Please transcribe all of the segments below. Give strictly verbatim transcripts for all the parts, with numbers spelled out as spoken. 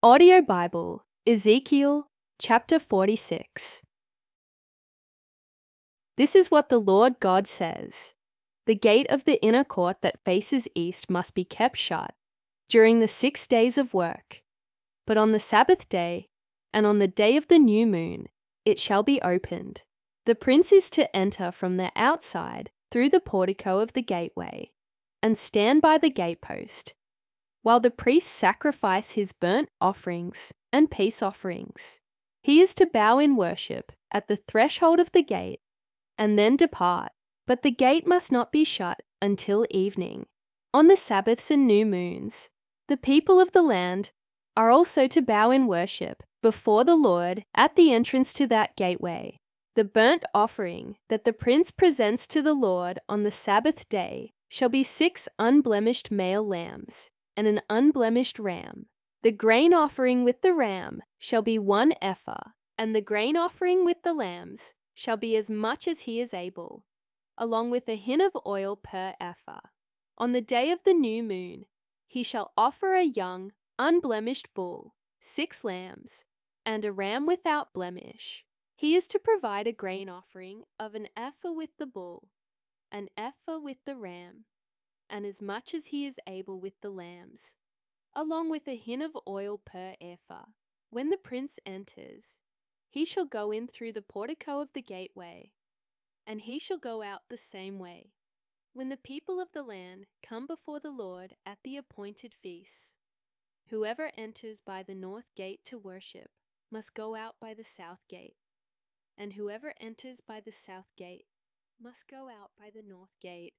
Audio Bible, Ezekiel chapter forty-six. This is what the Lord God says. The gate of the inner court that faces east must be kept shut during the six days of work. But on the Sabbath day, and on the day of the new moon, it shall be opened. The prince is to enter from the outside through the portico of the gateway, and stand by the gatepost, while the priests sacrifice his burnt offerings and peace offerings. He is to bow in worship at the threshold of the gate, and then depart. But the gate must not be shut until evening. On the Sabbaths and new moons, the people of the land are also to bow in worship before the Lord at the entrance to that gateway. The burnt offering that the prince presents to the Lord on the Sabbath day shall be six unblemished male lambs and an unblemished ram. The grain offering with the ram shall be one ephah, and the grain offering with the lambs shall be as much as he is able, along with a hin of oil per ephah. On the day of the new moon, he shall offer a young, unblemished bull, six lambs, and a ram without blemish. He is to provide a grain offering of an ephah with the bull, an ephah with the ram, and as much as he is able with the lambs, along with a hin of oil per ephah. When the prince enters, he shall go in through the portico of the gateway, and he shall go out the same way. When the people of the land come before the Lord at the appointed feasts, whoever enters by the north gate to worship must go out by the south gate, and whoever enters by the south gate must go out by the north gate.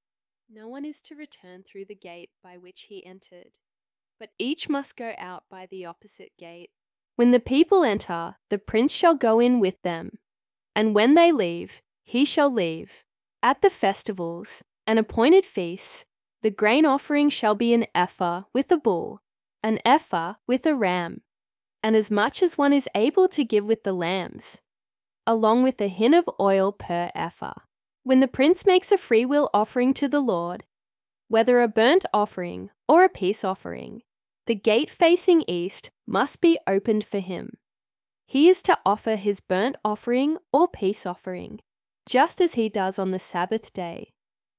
No one is to return through the gate by which he entered, but each must go out by the opposite gate. When the people enter, the prince shall go in with them, and when they leave, he shall leave. At the festivals and appointed feasts, the grain offering shall be an ephah with a bull, an ephah with a ram, and as much as one is able to give with the lambs, along with a hin of oil per ephah. When the prince makes a freewill offering to the Lord, whether a burnt offering or a peace offering, the gate facing east must be opened for him. He is to offer his burnt offering or peace offering, just as he does on the Sabbath day.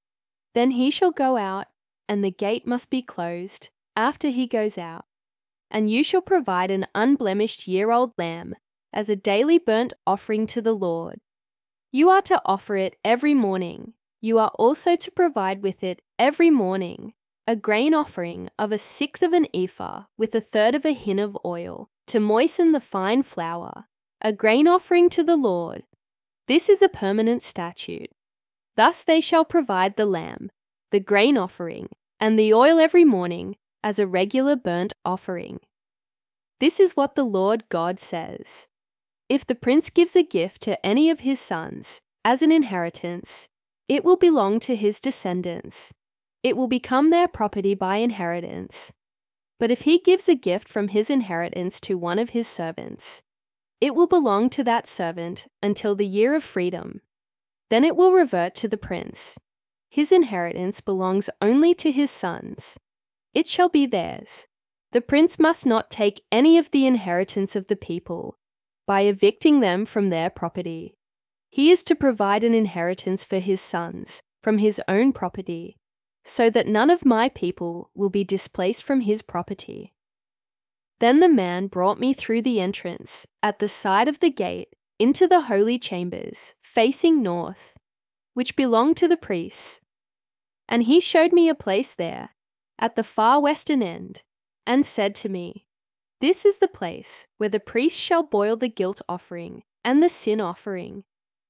Then he shall go out, and the gate must be closed after he goes out. And you shall provide an unblemished year-old lamb as a daily burnt offering to the Lord. You are to offer it every morning. You are also to provide with it every morning a grain offering of a sixth of an ephah with a third of a hin of oil to moisten the fine flour, a grain offering to the Lord. This is a permanent statute. Thus they shall provide the lamb, the grain offering, and the oil every morning as a regular burnt offering. This is what the Lord God says. If the prince gives a gift to any of his sons as an inheritance, it will belong to his descendants. It will become their property by inheritance. But if he gives a gift from his inheritance to one of his servants, it will belong to that servant until the year of freedom. Then it will revert to the prince. His inheritance belongs only to his sons. It shall be theirs. The prince must not take any of the inheritance of the people by evicting them from their property. He is to provide an inheritance for his sons from his own property, so that none of my people will be displaced from his property. Then the man brought me through the entrance at the side of the gate into the holy chambers, facing north, which belonged to the priests. And he showed me a place there, at the far western end, and said to me, "This is the place where the priests shall boil the guilt offering and the sin offering,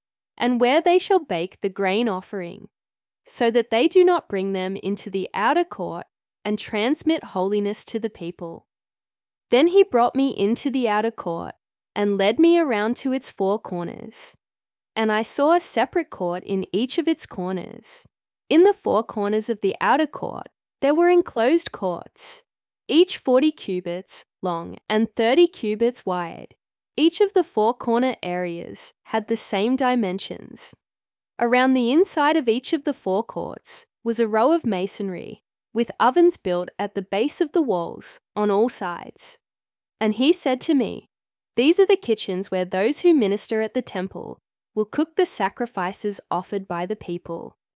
and where they shall bake the grain offering, so that they do not bring them into the outer court and transmit holiness to the people." Then he brought me into the outer court and led me around to its four corners. And I saw a separate court in each of its corners. In the four corners of the outer court there were enclosed courts, each forty cubits long and thirty cubits wide. Each of the four corner areas had the same dimensions. Around the inside of each of the four courts was a row of masonry, with ovens built at the base of the walls on all sides. And he said to me, "These are the kitchens where those who minister at the temple will cook the sacrifices offered by the people."